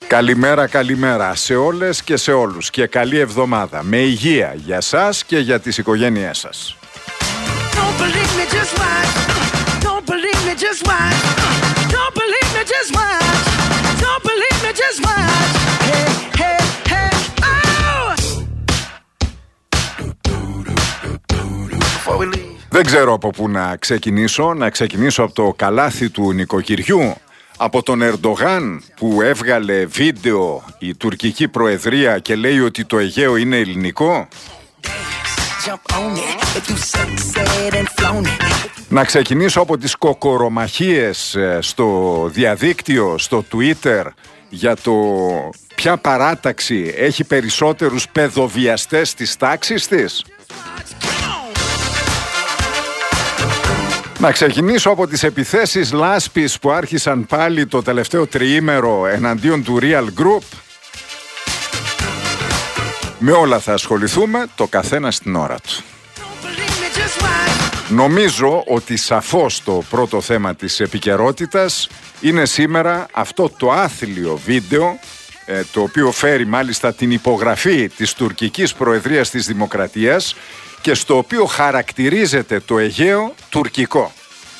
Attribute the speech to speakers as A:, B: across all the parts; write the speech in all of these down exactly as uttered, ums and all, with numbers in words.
A: Καλημέρα, καλημέρα σε όλες και σε όλους και καλή εβδομάδα με υγεία για σας και για τις οικογένειές σας. Δεν ξέρω από πού να ξεκινήσω, να ξεκινήσω από το καλάθι του νοικοκυριού, από τον Ερντογάν που έβγαλε βίντεο η τουρκική προεδρία και λέει ότι το Αιγαίο είναι ελληνικό. Να ξεκινήσω από τις κοκορομαχίες στο διαδίκτυο, στο Twitter, για το ποια παράταξη έχει περισσότερους παιδοβιαστές της τάξης της. Να ξεκινήσω από τις επιθέσεις λάσπης που άρχισαν πάλι το τελευταίο τριήμερο εναντίον του Real Group. Με όλα θα ασχοληθούμε, το καθένα στην ώρα του. Νομίζω ότι σαφώς το πρώτο θέμα της επικαιρότητας είναι σήμερα αυτό το άθλιο βίντεο, το οποίο φέρει μάλιστα την υπογραφή της τουρκικής προεδρίας της Δημοκρατίας και στο οποίο χαρακτηρίζεται το Αιγαίο τουρκικό.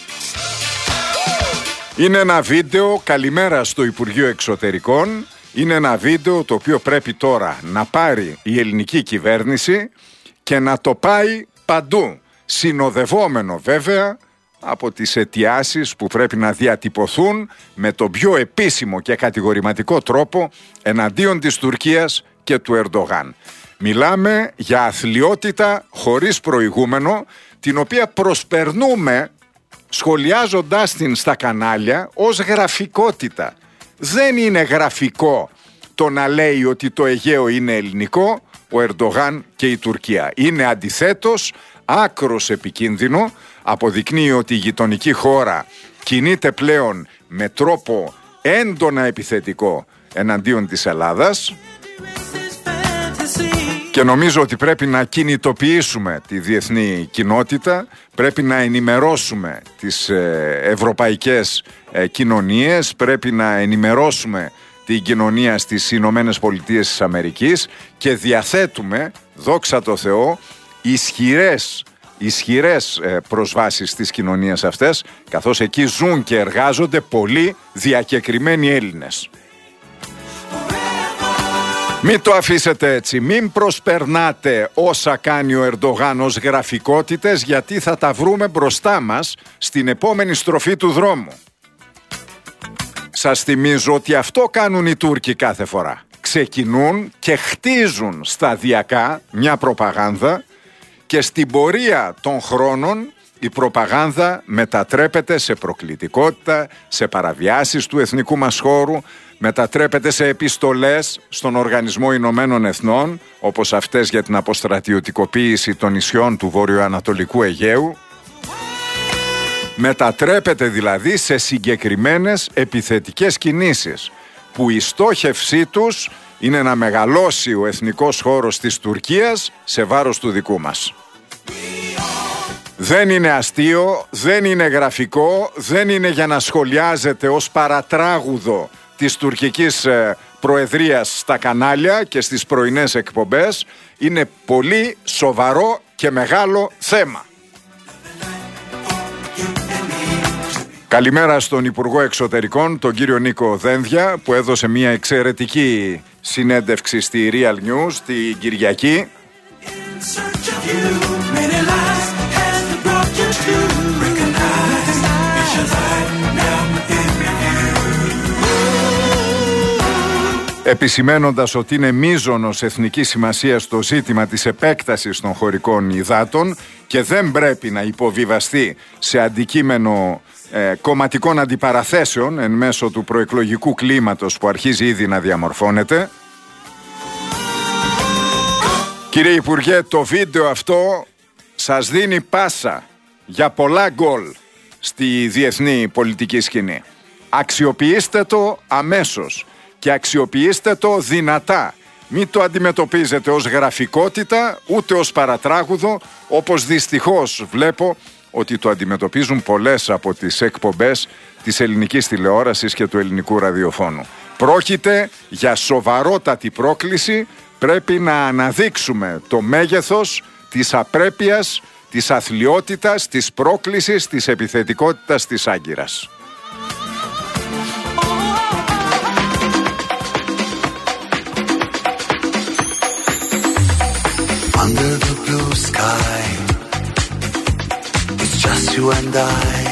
A: Είναι ένα βίντεο, καλημέρα στο Υπουργείο Εξωτερικών, είναι ένα βίντεο το οποίο πρέπει τώρα να πάρει η ελληνική κυβέρνηση και να το πάει παντού, συνοδευόμενο βέβαια από τις αιτιάσεις που πρέπει να διατυπωθούν με τον πιο επίσημο και κατηγορηματικό τρόπο εναντίον της Τουρκίας και του Ερντογάν. Μιλάμε για αθλιότητα χωρίς προηγούμενο, την οποία προσπερνούμε σχολιάζοντάς την στα κανάλια ως γραφικότητα. Δεν είναι γραφικό το να λέει ότι το Αιγαίο είναι ελληνικό ο Ερντογάν και η Τουρκία. Είναι αντιθέτως άκρος επικίνδυνο, αποδεικνύει ότι η γειτονική χώρα κινείται πλέον με τρόπο έντονα επιθετικό εναντίον της Ελλάδας. Και νομίζω ότι πρέπει να κινητοποιήσουμε τη διεθνή κοινότητα, πρέπει να ενημερώσουμε τις ευρωπαϊκές κοινωνίες, πρέπει να ενημερώσουμε την κοινωνία στις Ηνωμένες Πολιτείες της Αμερικής και διαθέτουμε, δόξα τω Θεώ, ισχυρές, ισχυρές προσβάσεις στις κοινωνίες αυτές, καθώς εκεί ζουν και εργάζονται πολλοί διακεκριμένοι Έλληνες. Μην το αφήσετε έτσι, μην προσπερνάτε όσα κάνει ο Ερντογάν ως γραφικότητες, γιατί θα τα βρούμε μπροστά μας στην επόμενη στροφή του δρόμου. Σας θυμίζω ότι αυτό κάνουν οι Τούρκοι κάθε φορά. Ξεκινούν και χτίζουν σταδιακά μια προπαγάνδα και στην πορεία των χρόνων η προπαγάνδα μετατρέπεται σε προκλητικότητα, σε παραβιάσεις του εθνικού μας χώρου, μετατρέπεται σε επιστολές στον Οργανισμό Ηνωμένων Εθνών, όπως αυτές για την αποστρατιωτικοποίηση των νησιών του βορειοανατολικού Αιγαίου. Μετατρέπεται δηλαδή σε συγκεκριμένες επιθετικές κινήσεις, που η στόχευσή τους είναι να μεγαλώσει ο εθνικός χώρος της Τουρκίας σε βάρος του δικού μας. Δεν είναι αστείο, δεν είναι γραφικό, δεν είναι για να σχολιάζεται ως παρατράγουδο της τουρκικής προεδρίας στα κανάλια και στις πρωινές εκπομπές. Είναι πολύ σοβαρό και μεγάλο θέμα. Καλημέρα στον Υπουργό Εξωτερικών, τον κύριο Νίκο Δένδια, που έδωσε μια εξαιρετική συνέντευξη στη Real News την Κυριακή. Επισημένοντας ότι είναι μείζωνος εθνικής σημασίας το ζήτημα της επέκτασης των χωρικών υδάτων και δεν πρέπει να υποβιβαστεί σε αντικείμενο ε, κομματικών αντιπαραθέσεων εν μέσω του προεκλογικού κλίματος που αρχίζει ήδη να διαμορφώνεται. Κύριε Υπουργέ, το βίντεο αυτό σας δίνει πάσα για πολλά γκολ στη διεθνή πολιτική σκηνή. Αξιοποιήστε το αμέσως και αξιοποιήστε το δυνατά. Μην το αντιμετωπίζετε ως γραφικότητα ούτε ως παρατράγουδο, όπως δυστυχώς βλέπω ότι το αντιμετωπίζουν πολλές από τις εκπομπές της ελληνικής τηλεόρασης και του ελληνικού ραδιοφώνου. Πρόκειται για σοβαρότατη πρόκληση. Πρέπει να αναδείξουμε το μέγεθος της απρέπειας, της αθλιότητας, της πρόκλησης, της επιθετικότητας της Άγκυρας.
B: Under the blue sky, it's just you and I.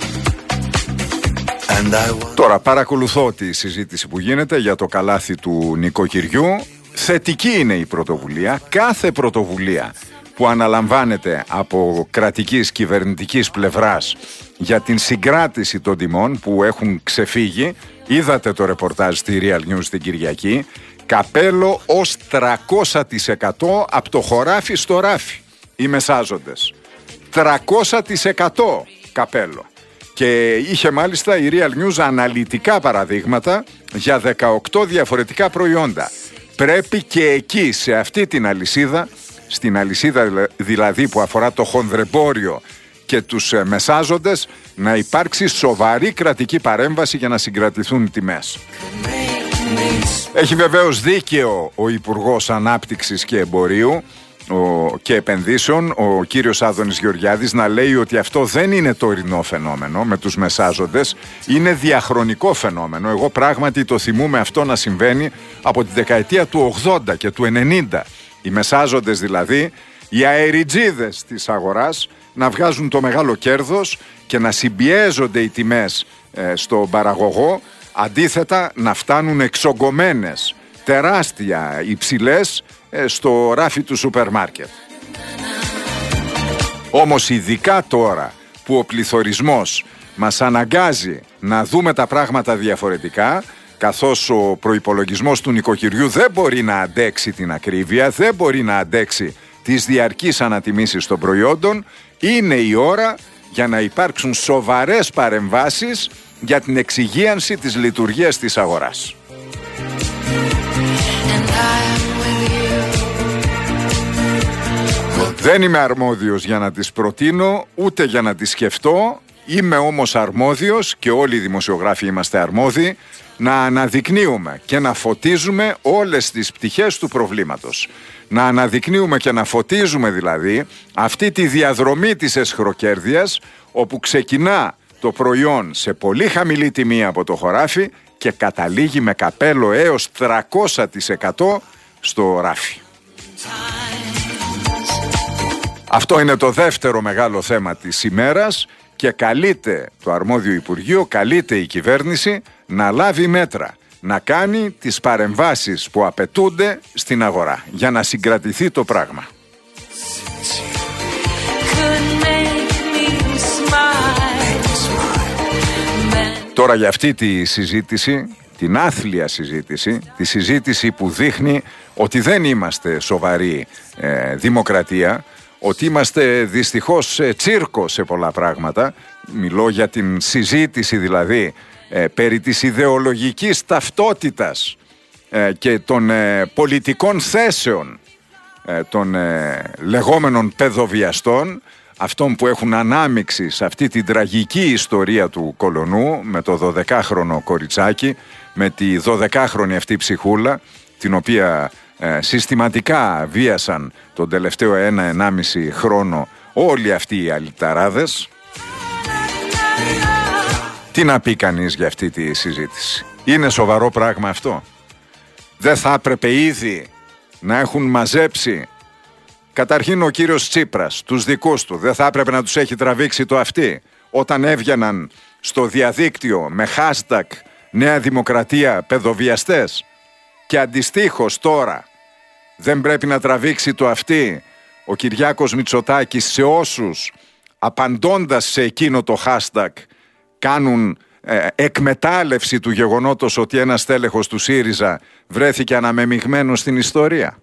B: And I want...
A: Τώρα παρακολουθώ τη συζήτηση που γίνεται για το καλάθι του νοικοκυριού. Θετική είναι η πρωτοβουλία. Κάθε πρωτοβουλία που αναλαμβάνεται από κρατικής κυβερνητικής πλευράς για την συγκράτηση των τιμών που έχουν ξεφύγει. Είδατε το ρεπορτάζ στη Real News την Κυριακή. Καπέλο ως τριακόσια τοις εκατό από το χωράφι στο ράφι οι μεσάζοντες. τριακόσια τοις εκατό καπέλο. Και είχε μάλιστα η Real News αναλυτικά παραδείγματα για δεκαοκτώ διαφορετικά προϊόντα. Πρέπει και εκεί, σε αυτή την αλυσίδα, στην αλυσίδα δηλαδή που αφορά το χονδρεμπόριο και τους μεσάζοντες, να υπάρξει σοβαρή κρατική παρέμβαση για να συγκρατηθούν οι τιμές. Έχει βεβαίως δίκαιο ο Υπουργός Ανάπτυξης και Εμπορίου ο, και Επενδύσεων, ο κύριος Άδωνης Γεωργιάδης, να λέει ότι αυτό δεν είναι τωρινό φαινόμενο με τους μεσάζοντες, είναι διαχρονικό φαινόμενο. Εγώ πράγματι το θυμούμαι αυτό να συμβαίνει από τη δεκαετία του ογδόντα και του ενενήντα. Οι μεσάζοντες δηλαδή, οι αεριτζίδες της αγοράς, να βγάζουν το μεγάλο κέρδος και να συμπιέζονται οι τιμές ε, στον παραγωγό, αντίθετα να φτάνουν εξογκωμένες, τεράστια, υψηλές ε, στο ράφι του σούπερ μάρκετ. Όμως ειδικά τώρα που ο πληθωρισμός μας αναγκάζει να δούμε τα πράγματα διαφορετικά, καθώς ο προϋπολογισμός του νοικοκυριού δεν μπορεί να αντέξει την ακρίβεια, δεν μπορεί να αντέξει τις διαρκείς ανατιμήσεις των προϊόντων, είναι η ώρα για να υπάρξουν σοβαρές παρεμβάσεις για την εξυγίανση της λειτουργίας της αγοράς. Δεν είμαι αρμόδιος για να τις προτείνω, ούτε για να τις σκεφτώ. Είμαι όμως αρμόδιος, και όλοι οι δημοσιογράφοι είμαστε αρμόδιοι, να αναδεικνύουμε και να φωτίζουμε όλες τις πτυχές του προβλήματος. Να αναδεικνύουμε και να φωτίζουμε δηλαδή αυτή τη διαδρομή της εσχροκέρδειας, όπου ξεκινά το προϊόν σε πολύ χαμηλή τιμή από το χωράφι και καταλήγει με καπέλο έως τριακόσια τοις εκατό στο ράφι. Αυτό είναι το δεύτερο μεγάλο θέμα της ημέρας και καλείται το αρμόδιο Υπουργείο, καλείται η κυβέρνηση να λάβει μέτρα, να κάνει τις παρεμβάσεις που απαιτούνται στην αγορά για να συγκρατηθεί το πράγμα. Τώρα για αυτή τη συζήτηση, την άθλια συζήτηση, τη συζήτηση που δείχνει ότι δεν είμαστε σοβαρή ε, δημοκρατία, ότι είμαστε δυστυχώς ε, τσίρκο σε πολλά πράγματα. Μιλώ για την συζήτηση δηλαδή ε, περί της ιδεολογικής ταυτότητας ε, και των ε, πολιτικών θέσεων ε, των ε, λεγόμενων παιδοβιαστών, αυτών που έχουν ανάμειξη σε αυτή την τραγική ιστορία του κολονού με το δωδεκάχρονο κοριτσάκι, με τη δωδεκάχρονη αυτή ψυχούλα, την οποία ε, συστηματικά βίασαν τον τελευταίο ένα-ενάμιση χρόνο όλοι αυτοί οι αλυταράδες. Τι να πει κανείς για αυτή τη συζήτηση? Είναι σοβαρό πράγμα αυτό? Δεν θα έπρεπε ήδη να έχουν μαζέψει καταρχήν ο κύριος Τσίπρας, τους δικούς του? Δεν θα έπρεπε να τους έχει τραβήξει το αυτί όταν έβγαιναν στο διαδίκτυο με hashtag Νέα Δημοκρατία παιδοβιαστές? Και αντιστοίχως τώρα δεν πρέπει να τραβήξει το αυτί ο Κυριάκος Μητσοτάκης σε όσους, απαντώντας σε εκείνο το hashtag, κάνουν ε, εκμετάλλευση του γεγονότος ότι ένας τέλεχος του ΣΥΡΙΖΑ βρέθηκε αναμεμειγμένος στην ιστορία?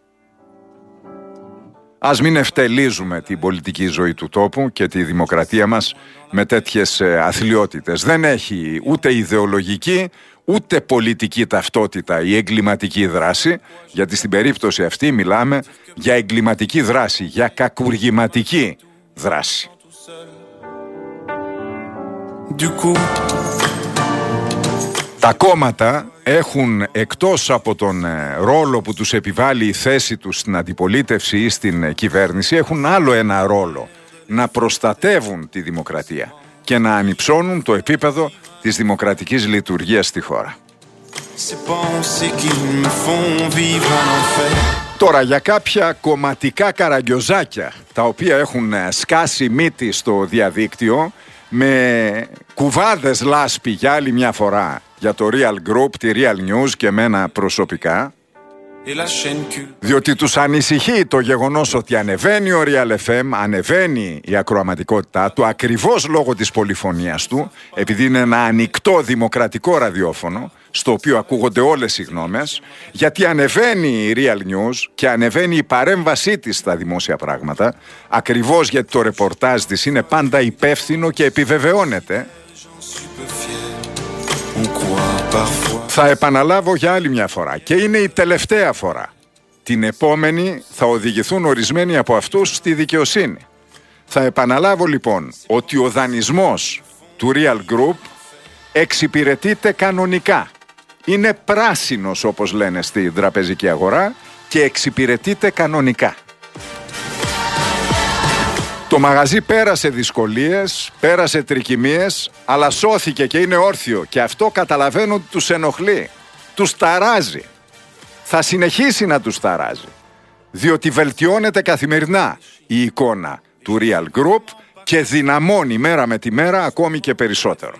A: Ας μην ευτελίζουμε την πολιτική ζωή του τόπου και τη δημοκρατία μας με τέτοιες αθλιότητες. Δεν έχει ούτε ιδεολογική ούτε πολιτική ταυτότητα η εγκληματική δράση, γιατί στην περίπτωση αυτή μιλάμε για εγκληματική δράση, για κακουργηματική δράση. Τα κόμματα έχουν, εκτός από τον ρόλο που τους επιβάλλει η θέση τους στην αντιπολίτευση ή στην κυβέρνηση, έχουν άλλο ένα ρόλο: να προστατεύουν τη δημοκρατία και να ανυψώνουν το επίπεδο της δημοκρατικής λειτουργίας στη χώρα. Τώρα, για κάποια κομματικά καραγκιόζάκια τα οποία έχουν σκάσει μύτη στο διαδίκτυο με κουβάδες λάσπη για άλλη μια φορά για το Real Group, τη Real News και εμένα προσωπικά, διότι τους ανησυχεί το γεγονός ότι ανεβαίνει ο Real εφ εμ, ανεβαίνει η ακροαματικότητά του ακριβώς λόγω της πολυφωνίας του, επειδή είναι ένα ανοιχτό δημοκρατικό ραδιόφωνο στο οποίο ακούγονται όλες οι γνώμες, γιατί ανεβαίνει η Real News και ανεβαίνει η παρέμβασή της στα δημόσια πράγματα, ακριβώς γιατί το ρεπορτάζ της είναι πάντα υπεύθυνο και επιβεβαιώνεται. Θα επαναλάβω για άλλη μια φορά, και είναι η τελευταία φορά. Την επόμενη θα οδηγηθούν ορισμένοι από αυτούς στη δικαιοσύνη. Θα επαναλάβω λοιπόν ότι ο δανεισμός του Real Group εξυπηρετείται κανονικά. Είναι πράσινος, όπως λένε στην τραπεζική αγορά, και εξυπηρετείται κανονικά. Το μαγαζί πέρασε δυσκολίες, πέρασε τρικυμίες, αλλά σώθηκε και είναι όρθιο, και αυτό καταλαβαίνω ότι τους ενοχλεί, τους ταράζει. Θα συνεχίσει να τους ταράζει, διότι βελτιώνεται καθημερινά η εικόνα του Real Group και δυναμώνει μέρα με τη μέρα ακόμη και περισσότερο.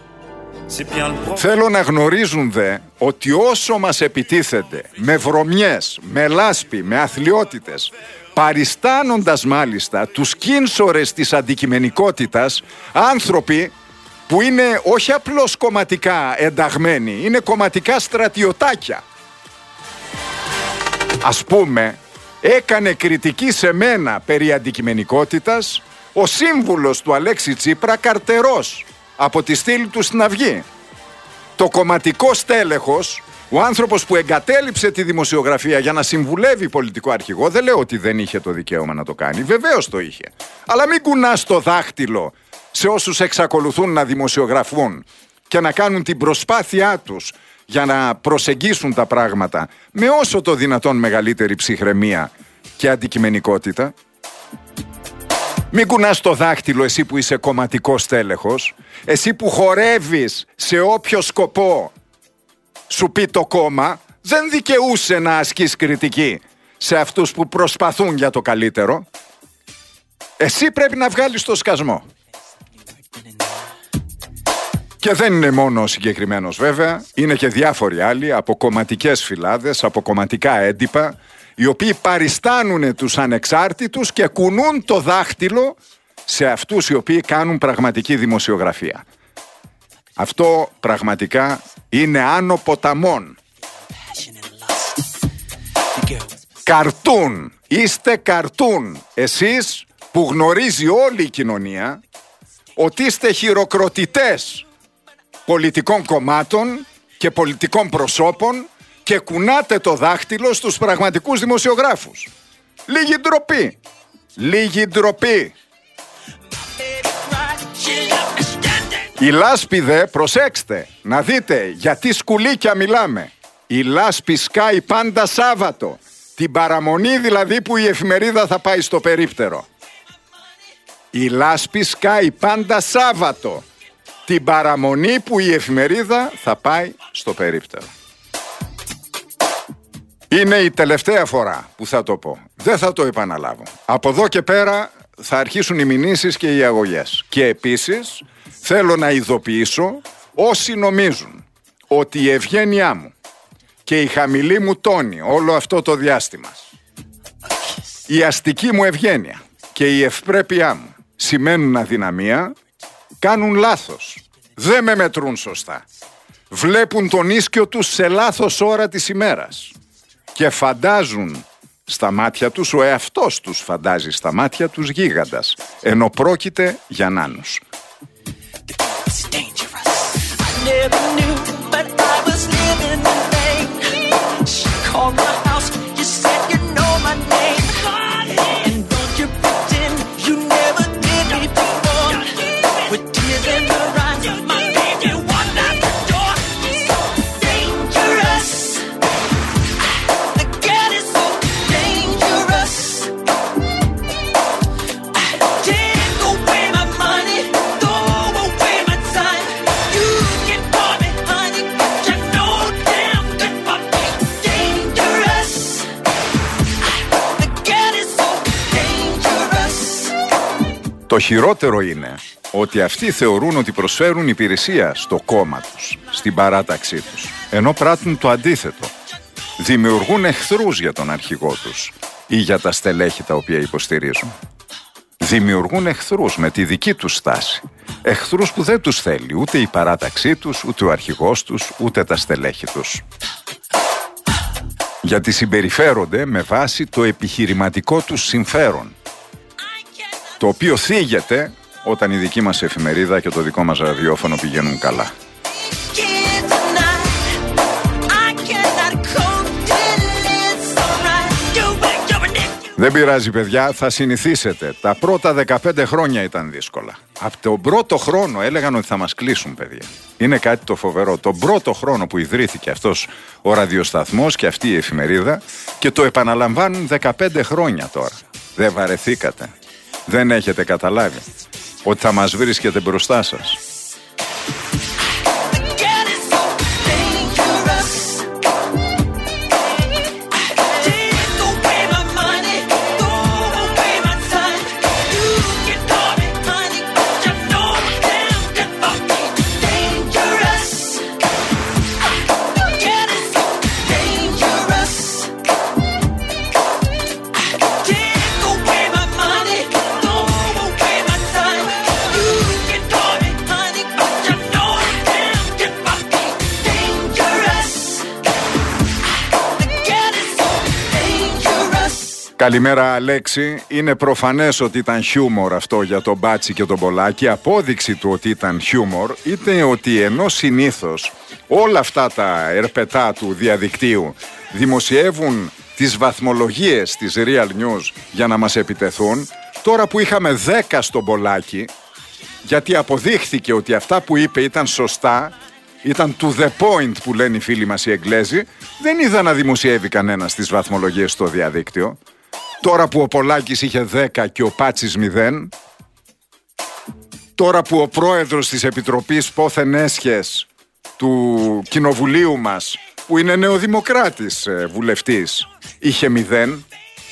A: Θέλω να γνωρίζουν δε ότι όσο μας επιτίθενται με βρωμιές, με λάσπη, με αθλιότητες, παριστάνοντας μάλιστα τους κίνσορες της αντικειμενικότητας, άνθρωποι που είναι όχι απλώς κομματικά ενταγμένοι, είναι κομματικά στρατιωτάκια. Ας πούμε, έκανε κριτική σε μένα περί αντικειμενικότητας ο σύμβουλος του Αλέξη Τσίπρα, Καρτερός, από τη στήλη του στην Αυγή. Το κομματικό στέλεχος, ο άνθρωπος που εγκατέλειψε τη δημοσιογραφία για να συμβουλεύει πολιτικό αρχηγό, δεν λέω ότι δεν είχε το δικαίωμα να το κάνει, βεβαίως το είχε. Αλλά μην κουνάς το δάχτυλο σε όσους εξακολουθούν να δημοσιογραφούν και να κάνουν την προσπάθειά τους για να προσεγγίσουν τα πράγματα με όσο το δυνατόν μεγαλύτερη ψυχραιμία και αντικειμενικότητα. Μην κουνάς το δάχτυλο εσύ που είσαι κομματικός τέλεχος, εσύ που χορεύεις σε όποιο σκοπό σου πει το κόμμα, δεν δικαιούσε να ασκείς κριτική σε αυτούς που προσπαθούν για το καλύτερο. Εσύ πρέπει να βγάλεις το σκασμό. Και δεν είναι μόνο ο συγκεκριμένος βέβαια, είναι και διάφοροι άλλοι από κομματικές φυλάδες, από κομματικά έντυπα, οι οποίοι παριστάνουν τους ανεξάρτητους και κουνούν το δάχτυλο σε αυτούς οι οποίοι κάνουν πραγματική δημοσιογραφία. Αυτό πραγματικά είναι άνω ποταμών. Καρτούν, είστε καρτούν εσείς που γνωρίζει όλη η κοινωνία ότι είστε χειροκροτητές πολιτικών κομμάτων και πολιτικών προσώπων και κουνάτε το δάχτυλο στους πραγματικούς δημοσιογράφους. Λίγη ντροπή, λίγη ντροπή. Η λάσπη δε, προσέξτε, να δείτε γιατί σκουλίκια μιλάμε. Η λάσπη σκάει πάντα Σάββατο, την παραμονή δηλαδή που η εφημερίδα θα πάει στο περίπτερο. Η λάσπη σκάει πάντα Σάββατο, την παραμονή που η εφημερίδα θα πάει στο περίπτερο. Είναι η τελευταία φορά που θα το πω. Δεν θα το επαναλάβω. Από εδώ και πέρα θα αρχίσουν οι μηνύσεις και οι αγωγές. Και επίσης θέλω να ειδοποιήσω όσοι νομίζουν ότι η ευγένειά μου και η χαμηλή μου τόνη όλο αυτό το διάστημα, η αστική μου ευγένεια και η ευπρέπειά μου σημαίνουν αδυναμία, κάνουν λάθος. Δεν με μετρούν σωστά. Βλέπουν τον ίσκιο τους σε λάθος ώρα της ημέρας και φαντάζουν στα μάτια τους, ο εαυτός τους φαντάζει στα μάτια τους γίγαντας, ενώ πρόκειται για νάνους. Το χειρότερο είναι ότι αυτοί θεωρούν ότι προσφέρουν υπηρεσία στο κόμμα τους, στην παράταξή τους, ενώ πράττουν το αντίθετο. Δημιουργούν εχθρούς για τον αρχηγό τους ή για τα στελέχη τα οποία υποστηρίζουν. Δημιουργούν εχθρούς με τη δική τους στάση. Εχθρούς που δεν τους θέλει ούτε η παράταξή τους, ούτε ο αρχηγός τους, ούτε τα στελέχη τους. Γιατί συμπεριφέρονται με βάση το επιχειρηματικό τους συμφέρον, το οποίο θίγεται όταν η δική μας εφημερίδα και το δικό μας ραδιόφωνο πηγαίνουν καλά. Δεν πειράζει, παιδιά, θα συνηθίσετε. Τα πρώτα δεκαπέντε χρόνια ήταν δύσκολα. Από τον πρώτο χρόνο έλεγαν ότι θα μας κλείσουν, παιδιά. Είναι κάτι το φοβερό. Τον πρώτο χρόνο που ιδρύθηκε αυτός ο ραδιοσταθμός και αυτή η εφημερίδα, και το επαναλαμβάνουν δεκαπέντε χρόνια τώρα. Δεν βαρεθήκατε? Δεν έχετε καταλάβει ότι θα μας βρίσκετε μπροστά σας? Καλημέρα, Αλέξη. Είναι προφανές ότι ήταν χιούμορ αυτό για τον Μπάτσι και τον Πολάκη. Απόδειξη του ότι ήταν χιούμορ ήταν ότι ενώ συνήθως όλα αυτά τα ερπετά του διαδικτύου δημοσιεύουν τις βαθμολογίες της Real News για να μας επιτεθούν, τώρα που είχαμε δέκα στον Πολάκη, γιατί αποδείχθηκε ότι αυτά που είπε ήταν σωστά, ήταν to the point που λένε οι φίλοι μας οι Εγγλέζοι, δεν είδα να δημοσιεύει κανένας τις βαθμολογίες στο διαδίκτυο. Τώρα που ο Πολάκης είχε δέκα και ο Πάτσης μηδέν, τώρα που ο πρόεδρος της Επιτροπής Πόθεν Έσχες του κοινοβουλίου μας, που είναι νεοδημοκράτης βουλευτής, είχε μηδέν.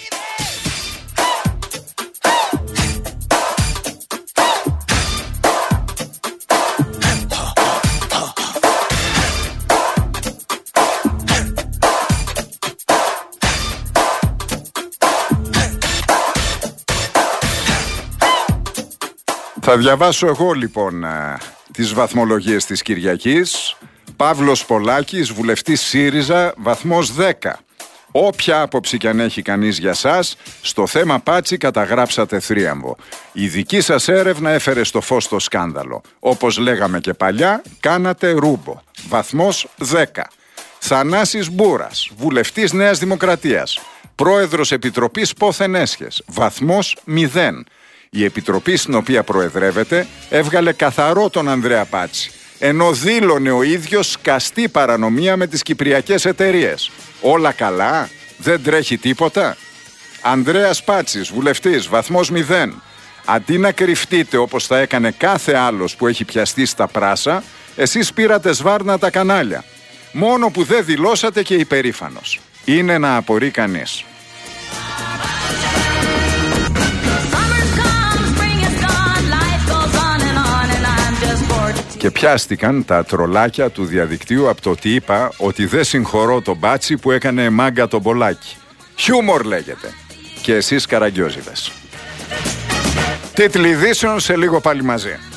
A: Θα διαβάσω εγώ λοιπόν τις βαθμολογίες της Κυριακής. Παύλος Πολάκης, βουλευτής ΣΥΡΙΖΑ, βαθμός δέκα. Όποια άποψη κι αν έχει κανείς για σας, στο θέμα Πάτσι καταγράψατε θρίαμβο. Η δική σας έρευνα έφερε στο φως το σκάνδαλο. Όπως λέγαμε και παλιά, κάνατε ρούμπο. Βαθμός δέκα. Θανάσης Μπούρας, βουλευτής Νέας Δημοκρατίας, πρόεδρος Επιτροπής Πόθεν Έσχες, βαθμός μηδέν. Η επιτροπή στην οποία προεδρεύεται έβγαλε καθαρό τον Ανδρέα Πάτσι, ενώ δήλωνε ο ίδιος σκαστή παρανομία με τις κυπριακές εταιρείες. Όλα καλά? Δεν τρέχει τίποτα? Ανδρέας Πάτσης, βουλευτής, βαθμός μηδέν. Αντί να κρυφτείτε όπως θα έκανε κάθε άλλος που έχει πιαστεί στα πράσα, εσείς πήρατε σβάρνα τα κανάλια. Μόνο που δεν δηλώσατε και υπερήφανος. Είναι να απορεί κανείς. Και πιάστηκαν τα τρολάκια του διαδικτύου από το ότι είπα ότι δεν συγχωρώ τον Μπάτσι που έκανε μάγκα τον Πολάκη. Χιούμορ λέγεται. Και εσείς καραγκιόζιδες. Τίτλοι ειδήσεων σε λίγο πάλι μαζί.